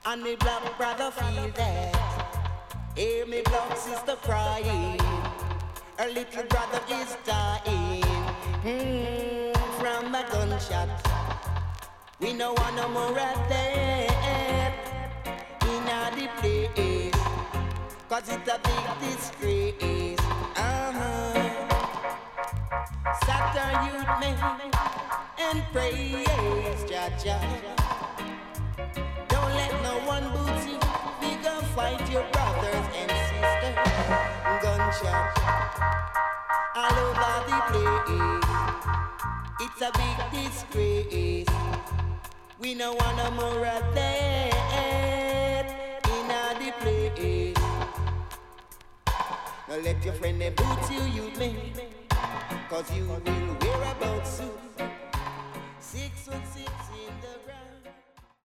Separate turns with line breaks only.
And me black brother feel that. Hear me black sister crying. Her little brother is dying from a gunshot. We no want no more of that in the place, 'cause it's a big disgrace. Saturn youth men and praise Jah Jah. Don't let no one boot you. We gon' fight your brothers and sisters. Gunshot all over the place. It's a big disgrace. We no want no more of that in the place. Now let your friend them boot you, you may, 'cause you will wear about soon.